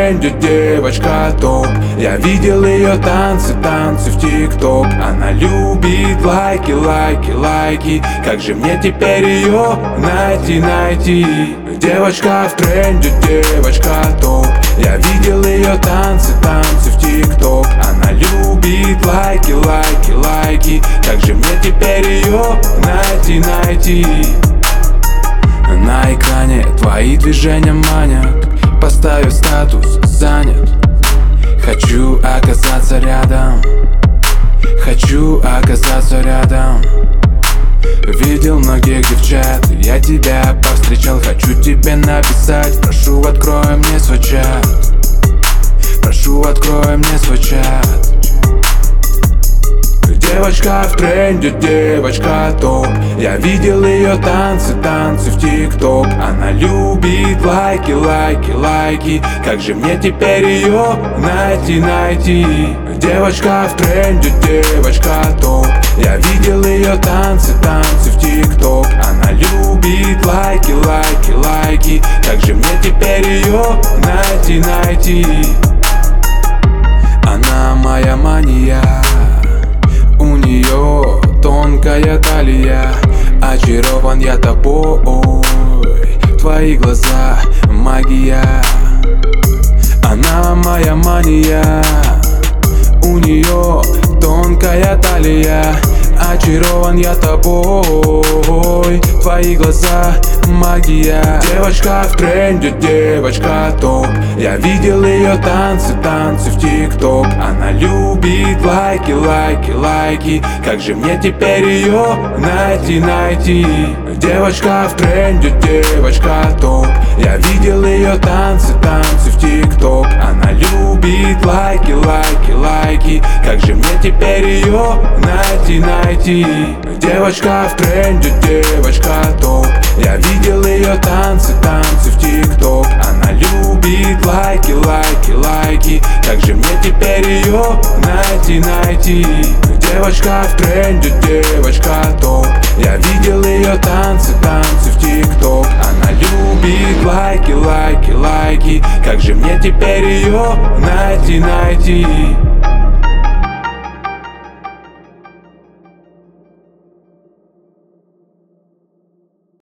тренде, девочка топ. Я видел ее танцы в ТикТок. Она любит лайки, лайки, лайки. Как же мне теперь ее найти? Девочка в тренде, девочка топ. Я видел ее танцы в ТикТок. Она любит лайки, лайки, лайки. Как же мне теперь ее найти? На экране твои движения манят. Поставив статус занят. Хочу оказаться рядом. Хочу оказаться рядом. Видел многих девчат, я тебя повстречал. Хочу тебе написать, прошу, открой мне свой чат. Прошу, открой мне свой чат. Девочка в тренде, девочка топ. Я видел ее танцы в ТикТок. Она любит лайки, лайки, лайки. Как же мне теперь ее найти? Девочка в тренде, девочка топ. Я видел ее танцы в ТикТок. Она любит лайки, лайки, лайки. Как же мне теперь ее найти? Она моя мания. У нее тонкая талия. Очарован я тобой. Твои глаза магия. Она моя мания. У нее тонкая талия. Очарован я тобой. Твои глаза магия. Девочка в тренде, девочка топ. Я видел ее танцы в ТикТок. Она любит лайки, лайки, лайки. Как же мне теперь ее найти? Девочка в тренде, девочка топ. Я видел ее танцы в ТикТок. Она любит лайки, лайки, лайки. Как же мне теперь ее найти? Девочка в тренде, девочка топ. Я видел ее танцы в ТикТок. Она любит лайки, лайки, лайки. Как же мне теперь ее найти? Девочка в тренде, девочка топ. Я видел ее танцы в ТикТок. Она любит лайки, лайки, лайки. Как же мне теперь ее найти?